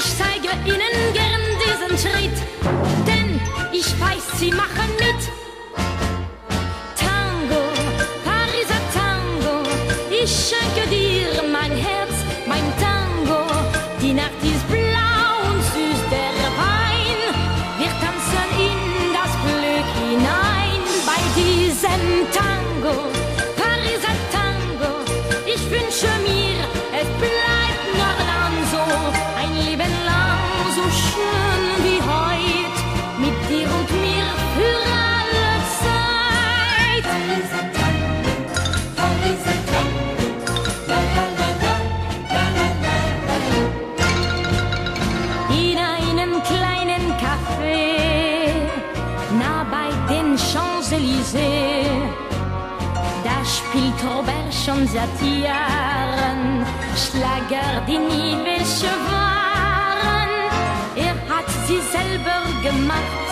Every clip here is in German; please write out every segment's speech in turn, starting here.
Ich zeige Ihnen gern diesen Schritt, denn ich weiß, Sie machen mit. Tango, Pariser Tango, ich schenke dir mein Herz, mein Tango. Die Nacht ist blau und süß der Wein, wir tanzen in das Glück hinein. Bei diesem Tango, Pariser Tango, ich wünsche mir, es bleibt noch lang so, ein Leben lang so schön wie heut, mit dir und mir für alle Zeit. Pariser Tango, Pariser Tango, la la la la, la la la la. In einem kleinen Café, nah bei den Champs-Élysées, da spielt Robert schon seit Jahren Schlager, die nie welche waren. Er hat sie selber gemacht,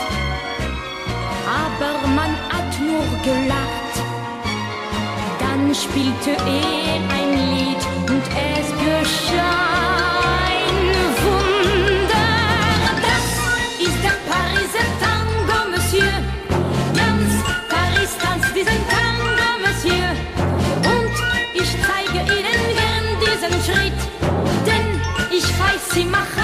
aber man hat nur gelacht. Dann spielte er ein Lied und es geschah ein Wunder. Das ist der Pariser Tango, Monsieur. Ganz Paris tanzt diesen Tango, Monsieur. Und ich zeige Ihnen gern diesen Schritt, denn ich weiß, Sie machen